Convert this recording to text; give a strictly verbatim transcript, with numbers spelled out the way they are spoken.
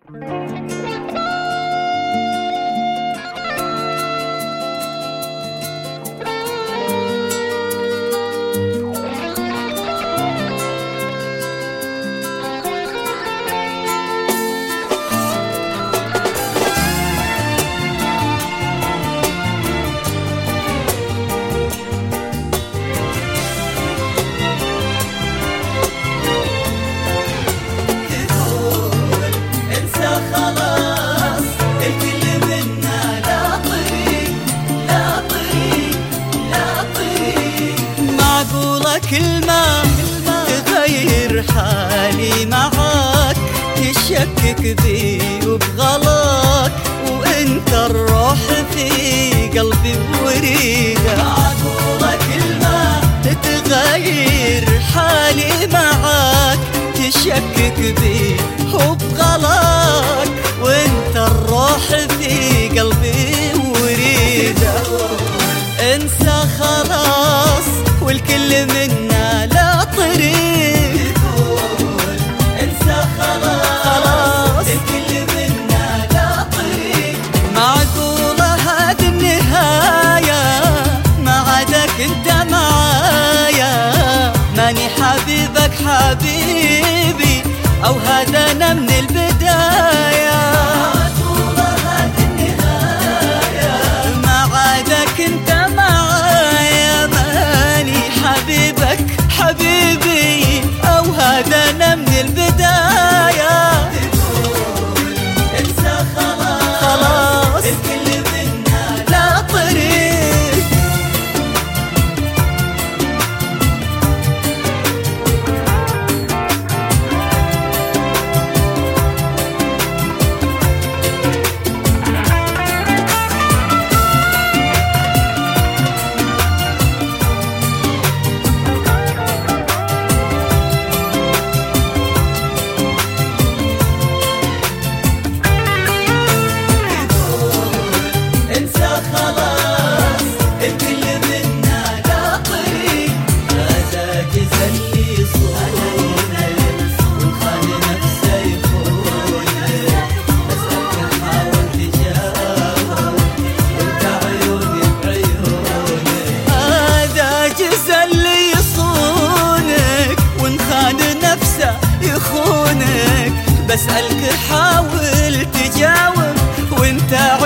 كلمة تغير حالي معاك، تشكك بي وبغلاك، وانت الروح في قلبي وريدك. معقولة كلمة تغير حالي معاك، تشكك بي وبغلاك، وانت الروح في قلبي وريدك. انسى خلاص والكل منا لا طريق، انسى خلاص, خلاص الكل منا لا طريق. معقولة هذه النهاية ما عادك انت معايا، ماني حبيبك حبيبي او هذا انا من البداية. معقولة هذه النهاية ما عادك انت معايا، حبيبك حبيبي أو هذا أنا من البداية. تقول انسى خلاص, خلاص الكل منا لا طريق. يخونك بسألك حاول تجاوب، وانت